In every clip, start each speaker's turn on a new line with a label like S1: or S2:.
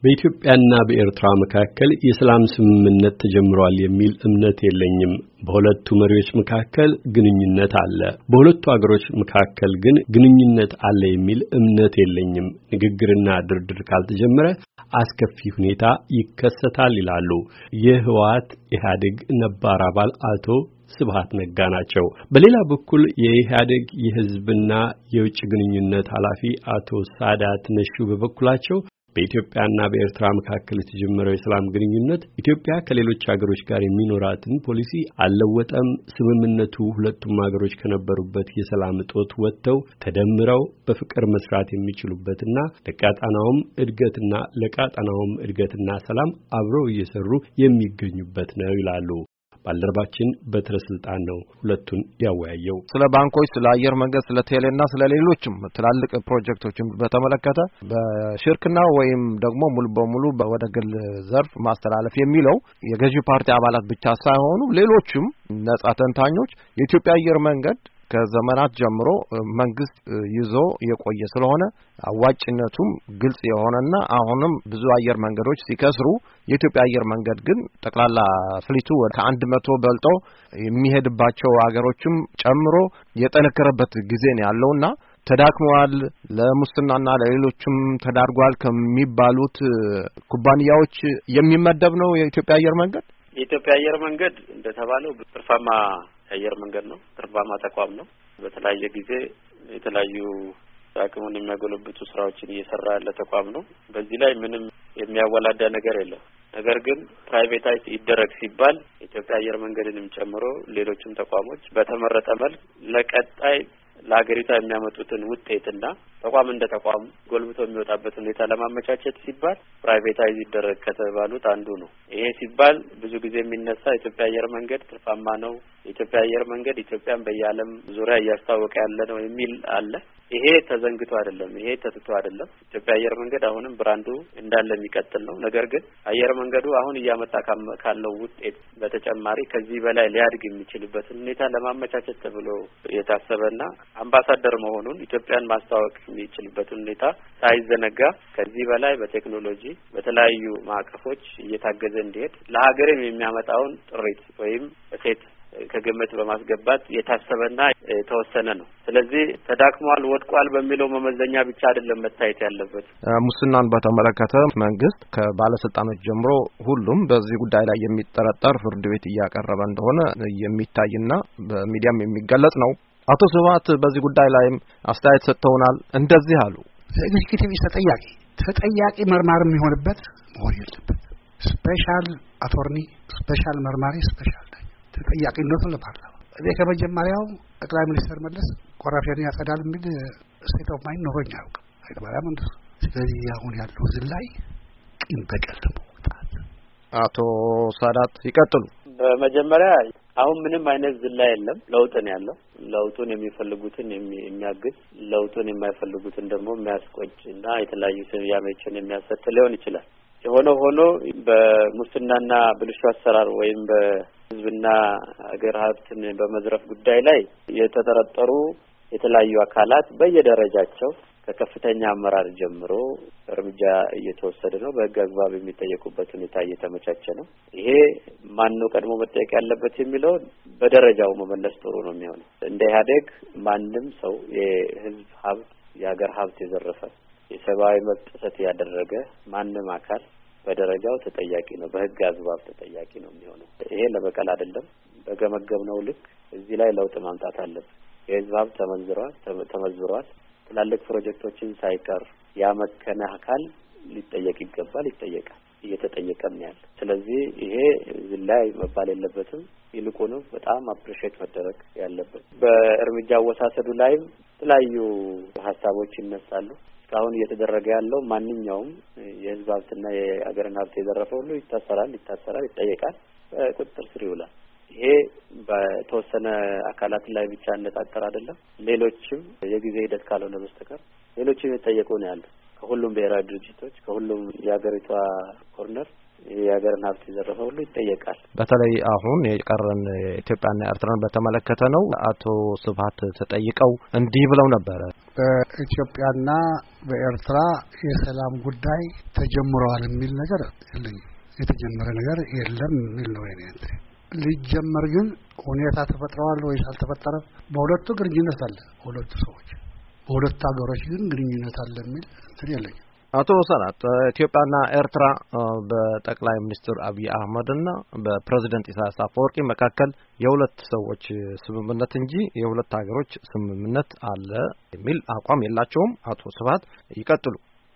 S1: በኢትዮጵያና በኤርትራ መካከል የሰላም ስምምነት ተጀምሯል የሚል እምነት የለኝም። በሁለቱ መሪዎች መካከል ግንኙነት አለ። በሁለቱ አገሮች መካከል ግን ግንኙነት አለ የሚል እምነት የለኝም። ንግግርና ድርድር ካልተጀመረ አስከፊ ሁኔታ ይከሰታል ይላሉ የህወሓት ኢህአዴግ ነባር አባል አቶ ስብሃት ነጋ ናቸው። በሌላ በኩል የኢህአዴግ የህዝብና የውጭ ግንኙነት ኃላፊ አቶ ሳዳት ነሹ በበኩላቸው በኢትዮጵያና በኤርትራ መካከል የተጀመረው የሰላም ግንኙነት ኢትዮጵያ ከሌሎች ሀገሮች ጋር የሚኖራትን ፖሊሲ አልለወጠም። ስምምነቱ ሁለቱም ሀገሮች ከነበሩበት የሰላም እጦት ወጥተው ተደምረው በፍቅር መስራት የሚችሉበትና ለቀጣናውም እድገትና ሰላም አብረው እየሰሩ የሚገኙበት ነው ይላሉ። ባልደረባችን በትረ ስልጣን ነው ሁለቱን ያወያየው።
S2: ስለ ባንኮች፣ ስለ አየር መንገድ፣ ስለ ቴሌና ስለ ሌሎችም ትላልቅ ፕሮጀክቶችን በተመለከተ በሽርክና ወይም ደግሞ ሙሉ በሙሉ ወደ ግል ዘርፍ ማስተላለፍ የሚለው የገዢ ፓርቲ አባላት ብቻ ሳይሆኑ ሌሎችም ነጻ ተንታኞች የኢትዮጵያ አየር መንገድ ከዘመናት ጀምሮ መንግስት ይዞ የቆየ ስለሆነ አዋጭነቱም ግልጽ የሆነና አሁንም ብዙ አየር መንገዶች ሲከስሩ የኢትዮጵያ አየር መንገድ ግን ጠቅላላ ፍሊቱ ከ100 በልጦ የሚሄድባቸው አገሮችም ጨምሮ የጠነከረበት ጊዜ ነው ያለውና ተዳክመዋል፣ ለሙስናና ለሌሎችም ተዳርጓል ከሚባሉት ኩባንያዎች የሚመደብ ነው የኢትዮጵያ አየር መንገድ።
S3: የኢትዮጵያ አየር መንገድ እንደተባለው ትርፋማ የአየር መንገድ ነው። ትርፋማ ተቋም ነው። በተለያየ ጊዜ የተለያዩ አቅሙን የሚያጎለብቱ ስራዎችን እየሰራ ያለ ተቋም ነው። በዚህ ላይ ምንም የሚያወላዳ ነገር የለም። ነገር ግን ፕራይቬታይዝ ይደረግ ሲባል የኢትዮጵያ አየር መንገድንም ጨምሮ ሌሎችም ተቋሞች በተመረጠ መልክ ለቀጣይ ለሀገሪቷ የሚያመጡትን ውጤትና ተቋም እንደ ተቋም ጎልብቶ የሚወጣበት ሁኔታ ለማመቻቸት ሲባል ፕራይቬታይዝ ይደረግ ከተባሉት አንዱ ነው። ይሄ ሲባል ብዙ ጊዜ የሚነሳ የኢትዮጵያ አየር መንገድ ትርፋማ ነው፣ የኢትዮጵያ አየር መንገድ ኢትዮጵያን በየዓለም ዙሪያ እያስታወቀ ያለ ነው የሚል አለ። ይሄ ተዘንግቶ አይደለም፣ ይሄ ተትቶ አይደለም። ኢትዮጵያ አየር መንገድ አሁንም ብራንዱ እንዳለ የሚቀጥል ነው። ነገር ግን አየር መንገዱ አሁን እያመጣ ካለው ውጤት በተጨማሪ ከዚህ በላይ ሊያድግ የሚችልበትን ሁኔታ ለማመቻቸት ተብሎ የታሰበና አምባሳደር መሆኑን ኢትዮጵያን ማስተዋወቅ የሚችልበትን ሁኔታ ሳይዘነጋ ከዚህ በላይ በቴክኖሎጂ በተለያዩ ማዕቀፎች እየታገዘ እንዲሄድ ለሀገርም የሚያመጣውን ጥሪት ወይም እሴት ከግምት በማስገባት የታሰበና የተወሰነ ነው። ስለዚህ ተዳክሟል፣ ወድቋል በሚለው መመዘኛ ብቻ አይደለም መታየት ያለበት።
S2: ሙስናን በተመለከተ መንግስት ከባለስልጣኖች ጀምሮ ሁሉም በዚህ ጉዳይ ላይ የሚጠረጠር ፍርድ ቤት እያቀረበ እንደሆነ የሚታይና በሚዲያም የሚገለጽ ነው። አቶ ስብሃት በዚህ ጉዳይ ላይም አስተያየት ሰጥተውናል። እንደዚህ አሉ።
S4: ኤግዚኪቲቭ ተጠያቂ መርማሪ የሚሆንበት መሆን የለበት። ስፔሻል አቶርኒ፣ ስፔሻል መርማሪ፣ ስፔሻል ተጠያቂነቱ ለፓርላማ እኔ ከመጀመሪያው ጠቅላይ ሚኒስትር መለስ ኮራፕሽን ያጸዳል የሚል ስቴት ኦፍ ማይንድ ኖሮኝ አያውቅም። አይተባለም እንደሱ። ስለዚህ አሁን ያለው ዝላይ ቂም በቀል ለመውጣት
S2: አቶ ሳዳት ይቀጥሉ።
S3: በመጀመሪያ አሁን ምንም አይነት ዝላይ የለም። ለውጥ ነው ያለው። ለውጡን የሚፈልጉትን የሚያግዝ፣ ለውጡን የማይፈልጉትን ደግሞ የሚያስቆጭና የተለያዩ ስያሜዎችን የሚያሰጥ ሊሆን ይችላል። ሆኖ በሙስናና ብልሹ አሰራር ወይም በህዝብና ሀገር ሀብትን በመዝረፍ ጉዳይ ላይ የተጠረጠሩ የተለያዩ አካላት በየደረጃቸው ከከፍተኛ አመራር ጀምሮ እርምጃ እየተወሰደ ነው። በህግ አግባብ የሚጠየቁበት ሁኔታ እየተመቻቸ ነው። ይሄ ማነው ቀድሞ መጠየቅ ያለበት የሚለው በደረጃው መመለስ ጥሩ ነው የሚሆነው። እንደ ኢህአዴግ ማንም ሰው የህዝብ ሀብት የሀገር ሀብት የዘረፈ የሰብአዊ መብት ጥሰት ያደረገ ማንም አካል በደረጃው ተጠያቂ ነው፣ በህግ አግባብ ተጠያቂ ነው የሚሆነው። ይሄ ለበቀል አይደለም። በገመገምነው ልክ እዚህ ላይ ለውጥ ማምጣት አለብን። የህዝብ ሀብት ተመዝብሯል። ትላልቅ ፕሮጀክቶችን ሳይቀር ያመከነ አካል ሊጠየቅ ይገባል፣ ይጠየቃል፣ እየተጠየቀም ያለ። ስለዚህ ይሄ ዝላይ መባል የለበትም። ይልቁንም በጣም አፕሪሼት መደረግ ያለበት። በእርምጃ አወሳሰዱ ላይም የተለያዩ ሀሳቦች ይነሳሉ። እስካሁን እየተደረገ ያለው ማንኛውም የህዝብ ሀብትና የአገርን ሀብት የዘረፈ ሁሉ ይታሰራል፣ ይጠየቃል፣ ቁጥጥር ስር ይውላል። ይሄ በተወሰነ አካላት ላይ ብቻ ያነጣጠር አይደለም። ሌሎችም የጊዜ ሂደት ካልሆነ በስተቀር ሌሎችም የተጠየቁ ነው ያለው። ከሁሉም ብሔራዊ ድርጅቶች፣ ከሁሉም የሀገሪቷ ኮርነር የሀገርን ሀብት የዘረፈ ሁሉ ይጠየቃል።
S2: በተለይ አሁን የቀረን ኢትዮጵያና ኤርትራን በተመለከተ ነው። አቶ ስብሃት ተጠይቀው እንዲህ ብለው ነበረ።
S4: በኢትዮጵያና በኤርትራ የሰላም ጉዳይ ተጀምሯል የሚል ነገር የለኝም። የተጀመረ ነገር የለም የሚል ነው የኔ እንትን። ሊጀመር ግን ሁኔታ ተፈጥሯል ወይስ አልተፈጠረም? በሁለቱ ግንኙነት አለ። ሁለቱ ሰዎች በሁለቱ ሀገሮች ግን ግንኙነት አለ የሚል እንትን የለኝም።
S2: አቶ ሰናት ኢትዮጵያና ኤርትራ በጠቅላይ ሚኒስትር አብይ አህመድና በፕሬዝዳንት ኢሳያስ አፈወርቂ መካከል የሁለት ሰዎች ስምምነት እንጂ የሁለት ሀገሮች ስምምነት አለ የሚል አቋም የላቸውም። አቶ ስብሐት ይቀጥሉ።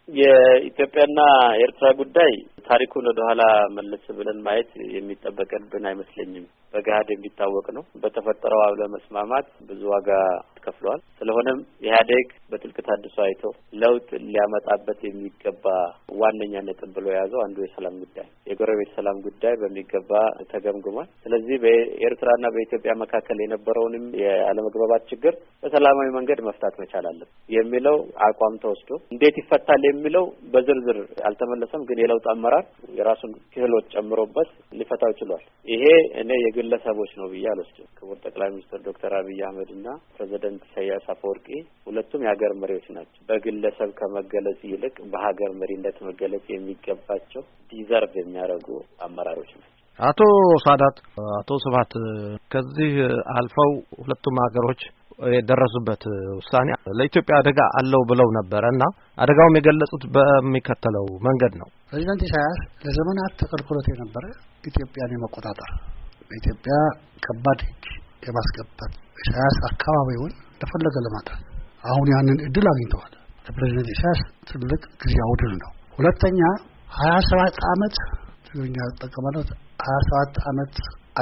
S3: የኢትዮጵያና ኤርትራ ጉዳይ ታሪኩን ወደ ኋላ መለስ ብለን ማየት የሚጠበቅብን አይመስለኝም። በገሃድ የሚታወቅ ነው። በተፈጠረው አለመስማማት ብዙ ዋጋ ተከፍሏል። ስለሆነም ኢህአዴግ በጥልቅ ታድሶ አይቶ ለውጥ ሊያመጣበት የሚገባ ዋነኛ ነጥብ ብሎ የያዘው አንዱ የሰላም ጉዳይ፣ የጎረቤት ሰላም ጉዳይ በሚገባ ተገምግሟል። ስለዚህ በኤርትራና በኢትዮጵያ መካከል የነበረውንም የአለመግባባት ችግር በሰላማዊ መንገድ መፍታት መቻል አለበት የሚለው አቋም ተወስዶ እንዴት ይፈታል የሚለው በዝርዝር አልተመለሰም። ግን የለውጥ አመራር የራሱን ክህሎት ጨምሮበት ሊፈታው ችሏል። ይሄ እኔ የግለሰቦች ነው ብዬ አልወስድም። ክቡር ጠቅላይ ሚኒስትር ዶክተር አብይ አህመድና ፕሬዝዳንት ኢሳያስ አፈወርቂ ሁለቱም የሀገር መሪዎች ናቸው። በግለሰብ ከመገለጽ ይልቅ በሀገር መሪነት መገለጽ የሚገባቸው ዲዘርቭ የሚያደርጉ አመራሮች ናቸው።
S2: አቶ ሳዳት፣ አቶ ስብሐት ከዚህ አልፈው ሁለቱም ሀገሮች የደረሱበት ውሳኔ ለኢትዮጵያ አደጋ አለው ብለው ነበርና አደጋውም የገለጹት በሚከተለው መንገድ ነው።
S4: ፕሬዝዳንት ኢሳያስ ለዘመናት ተከልክሎት የነበረ ኢትዮጵያን የመቆጣጠር በኢትዮጵያ ከባድ ሕግ የማስገባት ኢሳያስ አካባቢውን ለፈለገ ለማድረግ አሁን ያንን እድል አግኝተዋል። ለፕሬዝዳንት ኢሳያስ ትልቅ ጊዜያዊ ድል ነው። ሁለተኛ 27 ዓመት ትግርኛ ተጠቀመለው 27 ዓመት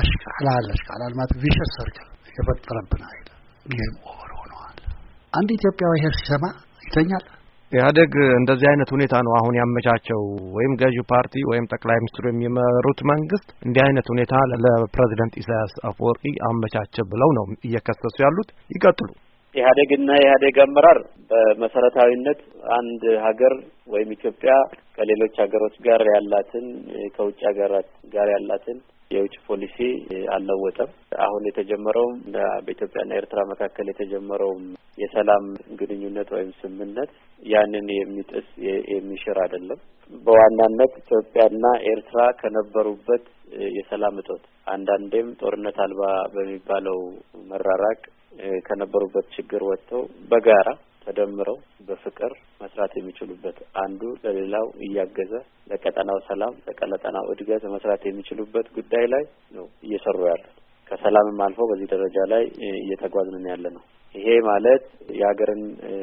S4: አሽቃላል ማለት ቪሸስ ሰርክል የፈጠረብን አይደል? ጌም ኦቨር ሆነዋል። አንድ ኢትዮጵያዊ ይሄን ሲሰማ ይተኛል።
S2: ኢህአዴግ እንደዚህ አይነት ሁኔታ ነው አሁን ያመቻቸው ወይም ገዢው ፓርቲ ወይም ጠቅላይ ሚኒስትሩ የሚመሩት መንግስት እንዲህ አይነት ሁኔታ ለፕሬዝዳንት ኢሳያስ አፈወርቂ አመቻቸ ብለው ነው እየከሰሱ ያሉት። ይቀጥሉ።
S3: ኢህአዴግና የኢህአዴግ አመራር በመሰረታዊነት አንድ ሀገር ወይም ኢትዮጵያ ከሌሎች ሀገሮች ጋር ያላትን ከውጭ ሀገራት ጋር ያላትን የውጭ ፖሊሲ አልለወጠም። አሁን የተጀመረው በኢትዮጵያና ኤርትራ መካከል የተጀመረው የሰላም ግንኙነት ወይም ስምምነት ያንን የሚጥስ የሚሽር አይደለም። በዋናነት ኢትዮጵያና ኤርትራ ከነበሩበት የሰላም እጦት አንዳንዴም ጦርነት አልባ በሚባለው መራራቅ ከነበሩበት ችግር ወጥተው በጋራ ተደምረው በፍቅር መስራት የሚችሉበት አንዱ ለሌላው እያገዘ ለቀጠናው ሰላም ለቀጠናው እድገት መስራት የሚችሉበት ጉዳይ ላይ ነው እየሰሩ ያሉት። ከሰላምም አልፎ በዚህ ደረጃ ላይ እየተጓዝን ያለ ነው። ይሄ ማለት የሀገርን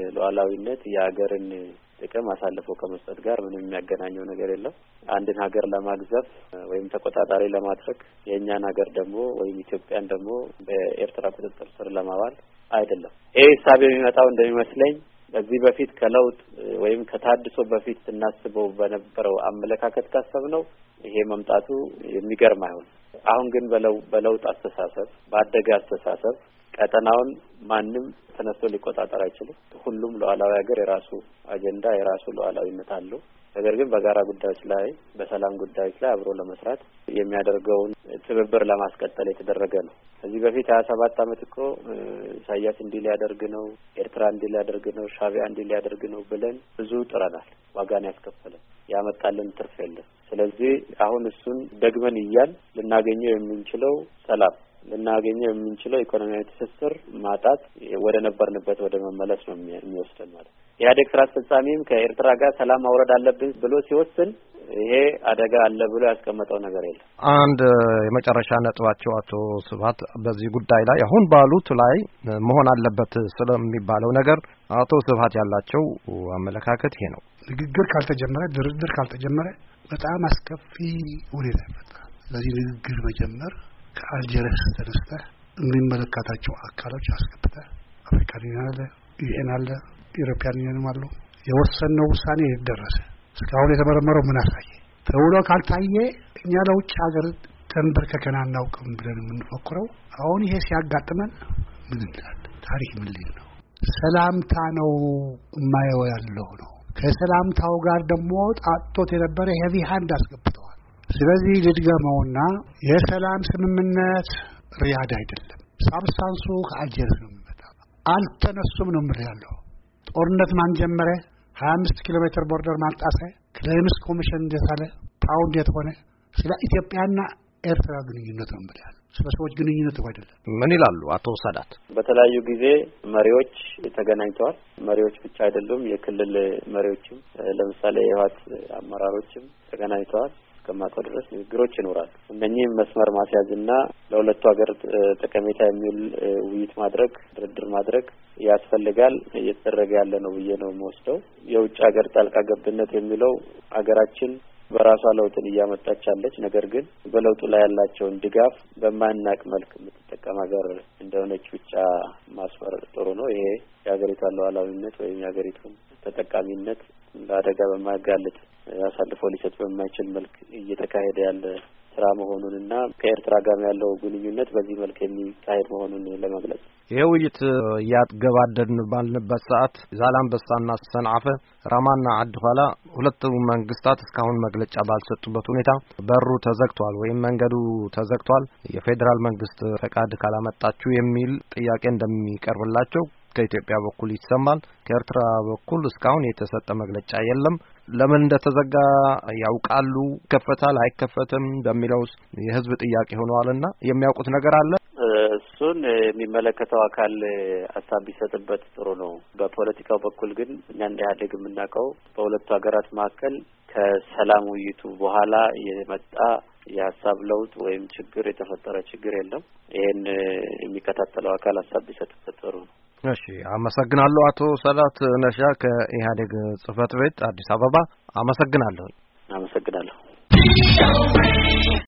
S3: ሉዓላዊነት የሀገርን ጥቅም አሳልፎ ከመስጠት ጋር ምንም የሚያገናኘው ነገር የለም። አንድን ሀገር ለማግዘፍ ወይም ተቆጣጣሪ ለማድረግ የእኛን ሀገር ደግሞ ወይም ኢትዮጵያን ደግሞ በኤርትራ ቁጥጥር ስር ለማዋል አይደለም። ይሄ ሂሳብ የሚመጣው እንደሚመስለኝ በዚህ በፊት ከለውጥ ወይም ከታድሶ በፊት ስናስበው በነበረው አመለካከት ካሰብነው ይሄ መምጣቱ የሚገርም አይሆን። አሁን ግን በለውጥ አስተሳሰብ ባደገ አስተሳሰብ ቀጠናውን ማንም ተነስቶ ሊቆጣጠር አይችልም። ሁሉም ሉዓላዊ ሀገር የራሱ አጀንዳ የራሱ ሉዓላዊነት አለው። ነገር ግን በጋራ ጉዳዮች ላይ በሰላም ጉዳዮች ላይ አብሮ ለመስራት የሚያደርገውን ትብብር ለማስቀጠል የተደረገ ነው። ከዚህ በፊት 27 ዓመት እኮ ኢሳያስ እንዲህ ሊያደርግ ነው፣ ኤርትራ እንዲህ ሊያደርግ ነው፣ ሻዕቢያ እንዲህ ሊያደርግ ነው ብለን ብዙ ጥረናል። ዋጋን ያስከፈለን ያመጣልን ትርፍ የለም። ስለዚህ አሁን እሱን ደግመን እያል ልናገኘው የምንችለው ሰላም ልናገኘው የምንችለው ኢኮኖሚያዊ ትስስር ማጣት ወደ ነበርንበት ወደ መመለስ ነው የሚወስደን ማለት። ኢህአዴግ ስራ አስፈጻሚም ከኤርትራ ጋር ሰላም ማውረድ አለብን ብሎ ሲወስን ይሄ አደጋ አለ ብሎ ያስቀመጠው ነገር የለም።
S2: አንድ የመጨረሻ ነጥባቸው አቶ ስብሐት በዚህ ጉዳይ ላይ አሁን ባሉት ላይ መሆን አለበት ስለሚባለው ነገር አቶ ስብሐት ያላቸው አመለካከት ይሄ ነው።
S4: ንግግር ካልተጀመረ ድርድር ካልተጀመረ በጣም አስከፊ ሁኔታ ይፈጠራል። ስለዚህ ንግግር መጀመር ከአልጀርስ ተነስተህ የሚመለከታቸው አካሎች አስገብተህ አፍሪካን ዩኒየን አለ፣ ዩኤን አለ፣ ኢሮፒያን ዩኒየን አለ። የወሰነው ውሳኔ ደረሰ። እስካሁን የተመረመረው ምን አሳየ ተብሎ ካልታየ እኛ ለውጭ ሀገር ተንበርከከን አናውቅም ብለን የምንፎክረው አሁን ይሄ ሲያጋጥመን ምን እንላለን? ታሪክ ምን ሊል ነው? ሰላምታ ነው የማየው ያለው ነው። ከሰላምታው ጋር ደግሞ ጣጦት የነበረ ሄቪ ሃንድ አስገብተዋል። ስለዚህ ልድገመውና የሰላም ስምምነት ሪያድ አይደለም። ሳብስታንሱ ከአልጀርስ ነው የሚመጣው። አልተነሱም ነው የምልህ ያለው። ጦርነት ማን ጀመረ? 25 ኪሎ ሜትር ቦርደር ማጣሰ ክሌምስ ኮሚሽን እንደሳለ ፓውንድ የተሆነ ስለ ኢትዮጵያና ኤርትራ ግንኙነት ነው ብለዋል። ስለ ሰዎች ግንኙነት አይደለም።
S2: ምን ይላሉ አቶ ሰዳት?
S3: በተለያዩ ጊዜ መሪዎች ተገናኝተዋል። መሪዎች ብቻ አይደሉም፣ የክልል መሪዎችም ለምሳሌ የህወሓት አመራሮችም ተገናኝተዋል። እስከማውቀው ድረስ ንግግሮች ይኖራሉ። እነኚህም መስመር ማስያዝና ለሁለቱ ሀገር ጠቀሜታ የሚውል ውይይት ማድረግ፣ ድርድር ማድረግ ያስፈልጋል። እየተደረገ ያለ ነው ብዬ ነው የምወስደው። የውጭ ሀገር ጣልቃ ገብነት የሚለው ሀገራችን በራሷ ለውጥን እያመጣች አለች። ነገር ግን በለውጡ ላይ ያላቸውን ድጋፍ በማናቅ መልክ የምትጠቀም ሀገር እንደሆነች ብቻ ማስፈር ጥሩ ነው። ይሄ የሀገሪቷን ሉዓላዊነት ወይም የሀገሪቱን ተጠቃሚነት ለአደጋ በማያጋልጥ አሳልፎ ሊሰጥ በማይችል መልክ እየተካሄደ ያለ ስራ መሆኑንና ከኤርትራ ጋር ያለው ግንኙነት በዚህ መልክ የሚካሄድ መሆኑን ለመግለጽ
S2: ይሄ ውይይት ያገባደድን ባልንበት ሰዓት ዛላምበሳና ሰንዓፈ ራማና አድኋላ ሁለቱ መንግስታት እስካሁን መግለጫ ባልሰጡበት ሁኔታ በሩ ተዘግቷል ወይም መንገዱ ተዘግቷል፣ የፌዴራል መንግስት ፈቃድ ካላመጣችሁ የሚል ጥያቄ እንደሚቀርብላቸው ከኢትዮጵያ በኩል ይሰማል። ከኤርትራ በኩል እስካሁን የተሰጠ መግለጫ የለም። ለምን እንደተዘጋ ያውቃሉ? ይከፈታል አይከፈትም በሚለውስ የህዝብ ጥያቄ ሆነዋልና የሚያውቁት ነገር አለ?
S3: እሱን የሚመለከተው አካል ሀሳብ ቢሰጥበት ጥሩ ነው። በፖለቲካው በኩል ግን እኛ እንደ ኢህአዴግ የምናውቀው በሁለቱ ሀገራት መካከል ከሰላም ውይይቱ በኋላ የመጣ የሀሳብ ለውጥ ወይም ችግር የተፈጠረ ችግር የለም። ይሄን የሚከታተለው አካል ሀሳብ ቢሰጥበት ጥሩ ነው።
S2: እሺ፣ አመሰግናለሁ። አቶ ሰዳት ነሻ ከኢህአዴግ ጽህፈት ቤት አዲስ አበባ። አመሰግናለሁ።